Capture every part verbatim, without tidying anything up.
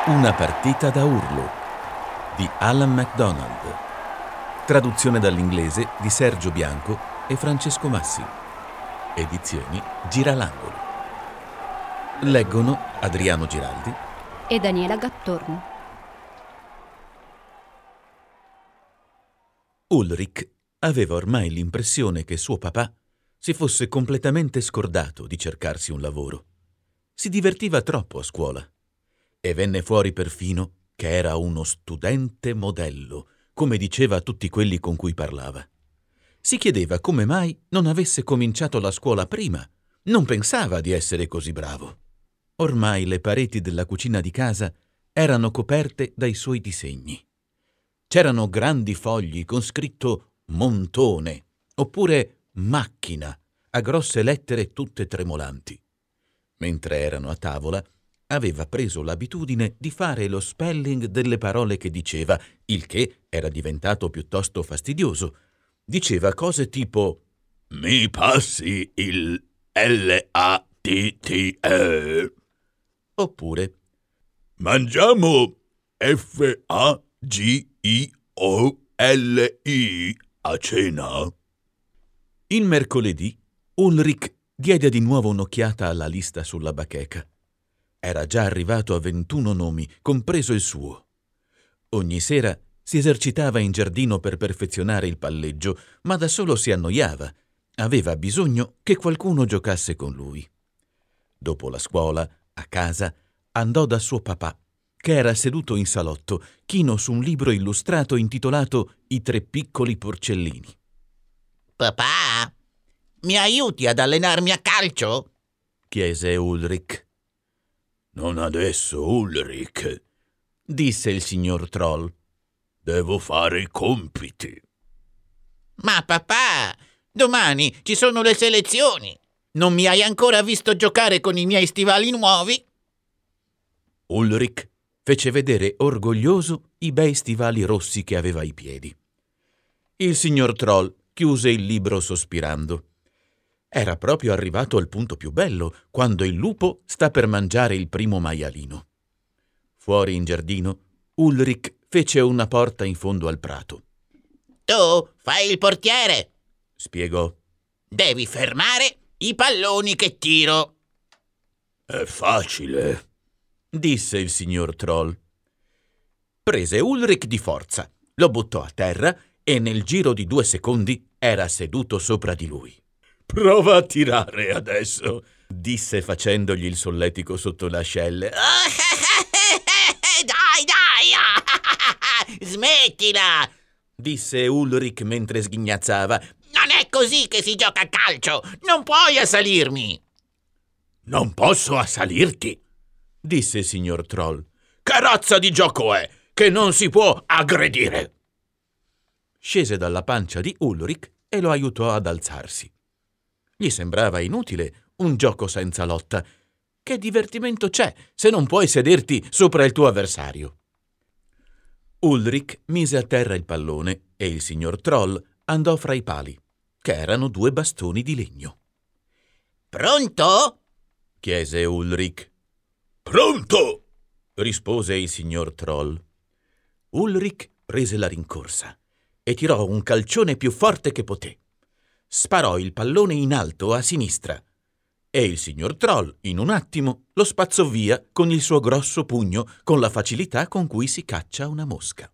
Una partita da urlo di Alan MacDonald. Traduzione dall'inglese di Sergio Bianco e Francesco Massi. Edizioni Giralangolo. Leggono Adriano Giraldi e Daniela Gattorno. Ulrich aveva ormai l'impressione che suo papà si fosse completamente scordato di cercarsi un lavoro. Si divertiva troppo a scuola e venne fuori perfino che era uno studente modello, come diceva a tutti quelli con cui parlava. Si chiedeva come mai non avesse cominciato la scuola prima. Non pensava di essere così bravo. Ormai le pareti della cucina di casa erano coperte dai suoi disegni. C'erano grandi fogli con scritto montone oppure macchina a grosse lettere tutte tremolanti. Mentre erano a tavola, aveva preso l'abitudine di fare lo spelling delle parole che diceva, il che era diventato piuttosto fastidioso. Diceva cose tipo «Mi passi il L A T T E» oppure «Mangiamo F A G I O L I a cena». Il mercoledì Ulrich diede di nuovo un'occhiata alla lista sulla bacheca. Era già arrivato a ventuno nomi, compreso il suo. Ogni sera si esercitava in giardino per perfezionare il palleggio, ma da solo si annoiava. Aveva bisogno che qualcuno giocasse con lui. Dopo la scuola, a casa, andò da suo papà, che era seduto in salotto, chino su un libro illustrato intitolato I tre piccoli porcellini. «Papà, mi aiuti ad allenarmi a calcio?» chiese Ulrich. «Non adesso, Ulrich», disse il signor Troll. «Devo fare i compiti». «Ma papà, domani ci sono le selezioni. Non mi hai ancora visto giocare con i miei stivali nuovi?» Ulrich fece vedere orgoglioso i bei stivali rossi che aveva ai piedi. Il signor Troll chiuse il libro sospirando. Era proprio arrivato al punto più bello, quando il lupo sta per mangiare il primo maialino. Fuori in giardino, Ulrich fece una porta in fondo al prato. «Tu fai il portiere», spiegò. «Devi fermare i palloni che tiro». «È facile», disse il signor Troll. Prese Ulrich di forza, lo buttò a terra e nel giro di due secondi era seduto sopra di lui. «Prova a tirare adesso», disse facendogli il solletico sotto le ascelle. «Dai, dai! Smettila!» disse Ulrich mentre sghignazzava. «Non è così che si gioca a calcio! Non puoi assalirmi!» «Non posso assalirti», disse il signor Troll. «Che razza di gioco è che non si può aggredire?» Scese dalla pancia di Ulrich e lo aiutò ad alzarsi. Gli sembrava inutile un gioco senza lotta. Che divertimento c'è se non puoi sederti sopra il tuo avversario? Ulrich mise a terra il pallone e il signor Troll andò fra i pali, che erano due bastoni di legno. «Pronto?» chiese Ulrich. «Pronto!» rispose il signor Troll. Ulrich prese la rincorsa e tirò un calcione più forte che poté. Sparò il pallone in alto a sinistra e il signor Troll, in un attimo, lo spazzò via con il suo grosso pugno, con la facilità con cui si caccia una mosca.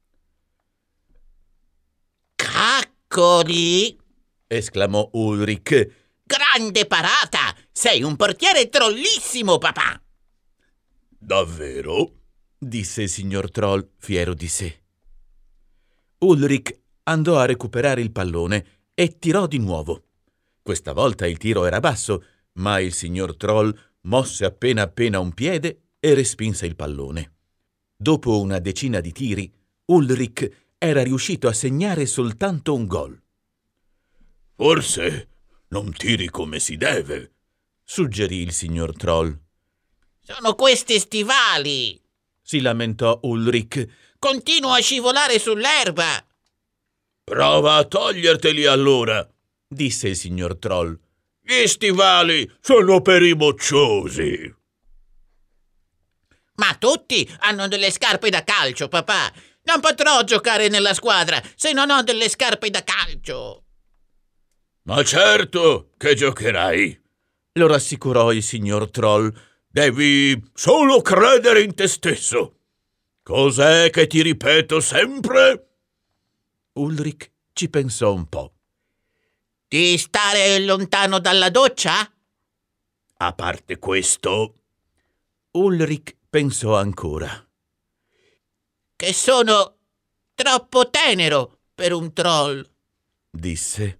«Caccoli!» esclamò Ulrich. «Grande parata! Sei un portiere trollissimo, papà!» «Davvero?» disse il signor Troll, fiero di sé. Ulrich andò a recuperare il pallone e tirò di nuovo. Questa volta il tiro era basso, ma il signor Troll mosse appena appena un piede e respinse il pallone. Dopo una decina di tiri, Ulrich era riuscito a segnare soltanto un gol. «Forse non tiri come si deve», suggerì il signor Troll. «Sono questi stivali», si lamentò Ulrich. «Continuo a scivolare sull'erba». «Prova a toglierteli allora», disse il signor Troll. «Gli stivali sono per i mocciosi». Ma tutti hanno delle scarpe da calcio, papà. Non potrò giocare nella squadra se non ho delle scarpe da calcio. Ma certo che giocherai, lo rassicurò il signor Troll. Devi solo credere in te stesso. Cos'è che ti ripeto sempre? Ulrich ci pensò un po'. Di stare lontano dalla doccia? A parte questo... Ulrich pensò ancora. Che sono troppo tenero per un troll, disse.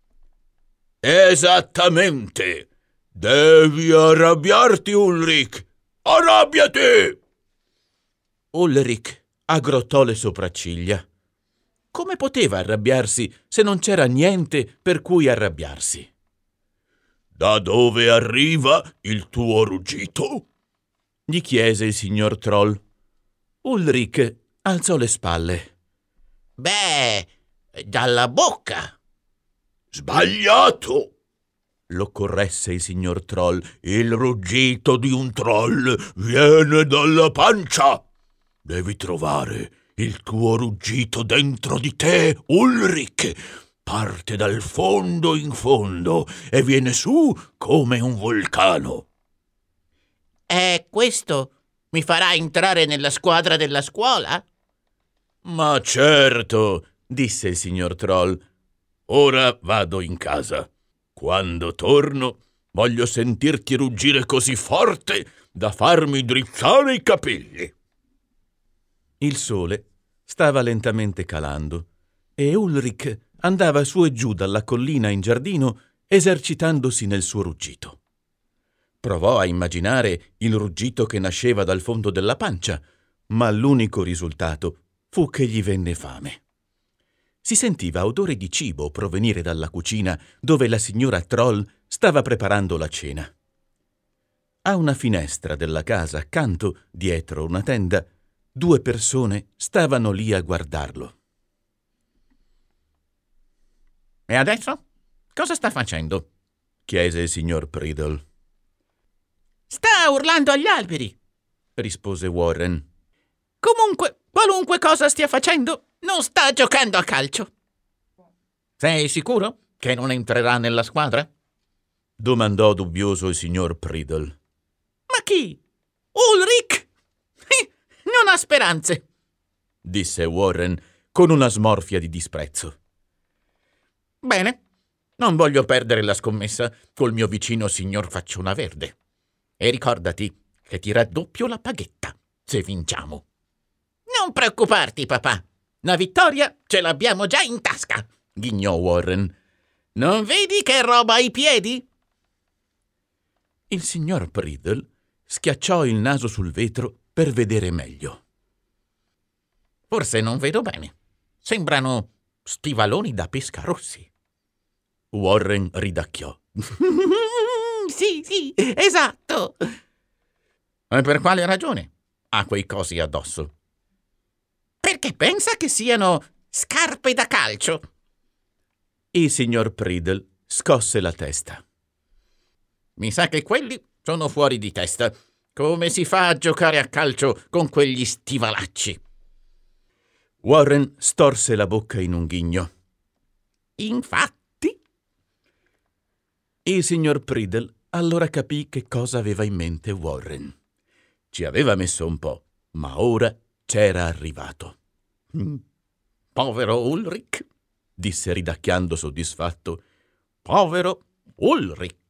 Esattamente. Devi arrabbiarti, Ulrich. Arrabbiati! Ulrich aggrottò le sopracciglia. Come poteva arrabbiarsi se non c'era niente per cui arrabbiarsi? Da dove arriva il tuo ruggito? Gli chiese il signor Troll. Ulrich alzò le spalle. Beh, dalla bocca. Sbagliato! Lo corresse il signor Troll. Il ruggito di un troll viene dalla pancia. Devi trovare il tuo ruggito dentro di te, Ulrich. Parte dal fondo in fondo e viene su come un vulcano. E questo mi farà entrare nella squadra della scuola? Ma certo, disse il signor Troll. Ora vado in casa. Quando torno, voglio sentirti ruggire così forte da farmi drizzare i capelli. Il sole stava lentamente calando e Ulrich andava su e giù dalla collina in giardino esercitandosi nel suo ruggito. Provò a immaginare il ruggito che nasceva dal fondo della pancia, ma l'unico risultato fu che gli venne fame. Si sentiva odore di cibo provenire dalla cucina dove la signora Troll stava preparando la cena. A una finestra della casa accanto, dietro una tenda, due persone stavano lì a guardarlo. E adesso? Cosa sta facendo? Chiese il signor Priddle. Sta urlando agli alberi, rispose Warren. Comunque, qualunque cosa stia facendo, non sta giocando a calcio. Sei sicuro che non entrerà nella squadra? Domandò dubbioso il signor Priddle. Ma chi? Ulrich? Non ha speranze, disse Warren con una smorfia di disprezzo. Bene, non voglio perdere la scommessa col mio vicino signor Facciona Verde. E ricordati che ti raddoppio la paghetta se vinciamo. Non preoccuparti, papà. La vittoria ce l'abbiamo già in tasca, ghignò Warren. Non vedi che roba ai piedi? Il signor Priddle schiacciò il naso sul vetro per vedere meglio. Forse non vedo bene. Sembrano stivaloni da pesca rossi. Warren ridacchiò. Sì, sì, esatto. E per quale ragione ha quei cosi addosso? Perché pensa che siano scarpe da calcio. Il signor Priddle scosse la testa. Mi sa che quelli sono fuori di testa. Come si fa a giocare a calcio con quegli stivalacci? Warren storse la bocca in un ghigno. Infatti? Il signor Priddle allora capì che cosa aveva in mente Warren. Ci aveva messo un po', ma ora c'era arrivato. Mm. Povero Ulrich, disse ridacchiando soddisfatto. Povero Ulrich.